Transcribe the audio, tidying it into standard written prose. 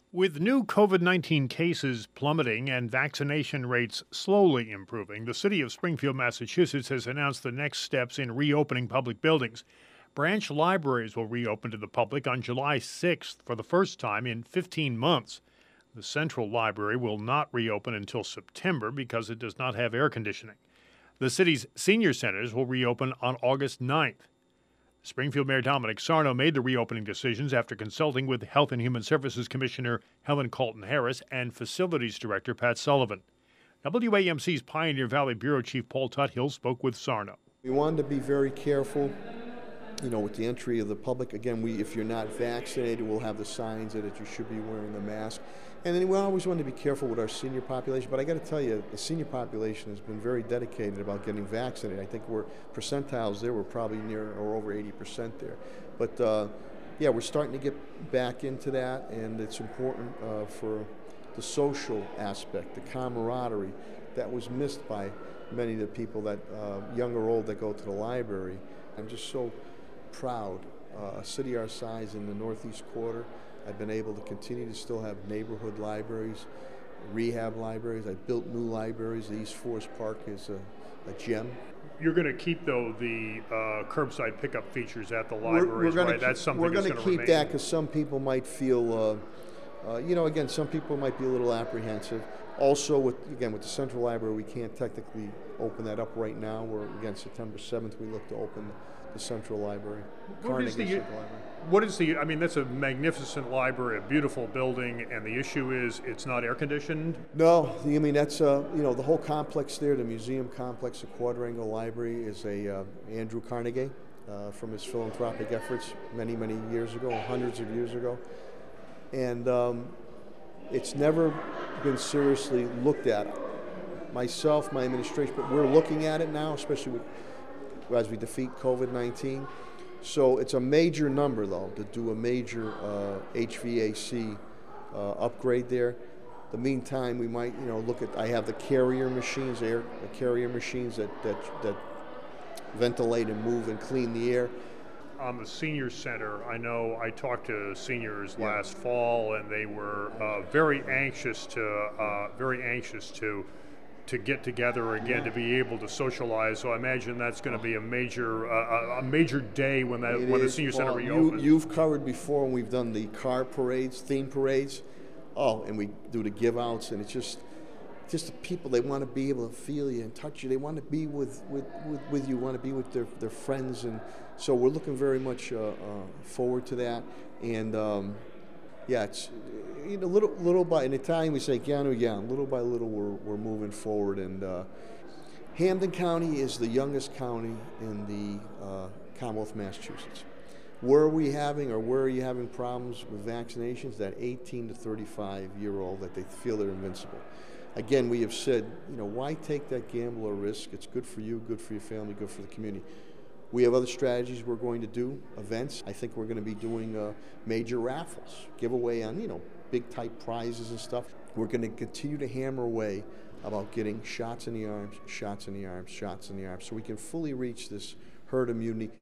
With new COVID 19 cases plummeting and vaccination rates slowly improving, the city of Springfield, Massachusetts has announced the next steps in reopening public buildings. Branch libraries will reopen to the public on July 6th for the first time in 15 months. The Central Library will not reopen until September because it does not have air conditioning. The city's senior centers will reopen on August 9th. Springfield Mayor Dominic Sarno made the reopening decisions after consulting with Health and Human Services Commissioner Helen Colton Harris and Facilities Director Pat Sullivan. WAMC's Pioneer Valley Bureau Chief Paul Tuthill spoke with Sarno. We wanted to be very careful, with the entry of the public. Again, if you're not vaccinated, we'll have the signs that you should be wearing the mask. And then we always wanted to be careful with our senior population. But I got to tell you, the senior population has been very dedicated about getting vaccinated. I think we're percentiles there. We're probably near or over 80% there. But we're starting to get back into that, and it's important for the social aspect, the camaraderie that was missed by many of the people that, young or old, that go to the library. I'm just so proud. A city our size in the Northeast Quarter, I've been able to continue to still have neighborhood libraries, rehab libraries. I built new libraries. The East Forest Park is a gem. You're going to keep, though, the curbside pickup features at the libraries, right? That's something we're that's going going to to keep that because some people might feel, again, some people might be a little apprehensive. Also, with the Central Library, we can't technically open that up right now. Again, September 7th, we look to open the Central Library. That's a magnificent library, a beautiful building, and the issue is it's not air conditioned? No, that's, the whole complex there, the museum complex, the Quadrangle Library, is Andrew Carnegie from his philanthropic efforts many, many years ago, hundreds of years ago. And it's never been seriously looked at. Myself, my administration, but we're looking at it now, especially as we defeat COVID-19. So it's a major number, though, to do a major HVAC upgrade there. The meantime, we might, I have the carrier machines, the carrier machines that ventilate and move and clean the air. On the senior center, I know I talked to seniors last fall, and they were very anxious to get together again, to be able to socialize. So I imagine that's going to be a major day when the senior center reopens. You've covered before when we've done the car parades, theme parades. Oh, and we do the give outs, and it's just the people, they want to be able to feel you and touch you. They want to be with you, want to be with their friends. And so we're looking very much forward to that. And it's little by, in Italian we say piano piano, little by little we're moving forward. And Hampden County is the youngest county in the Commonwealth of Massachusetts. Where are you having problems with vaccinations? That 18 to 35-year-old that they feel they're invincible. Again, we have said, why take that gamble or risk? It's good for you, good for your family, good for the community. We have other strategies we're going to do, events. I think we're going to be doing major raffles, giveaway on, big type prizes and stuff. We're going to continue to hammer away about getting shots in the arms, shots in the arms, shots in the arms, so we can fully reach this herd immunity.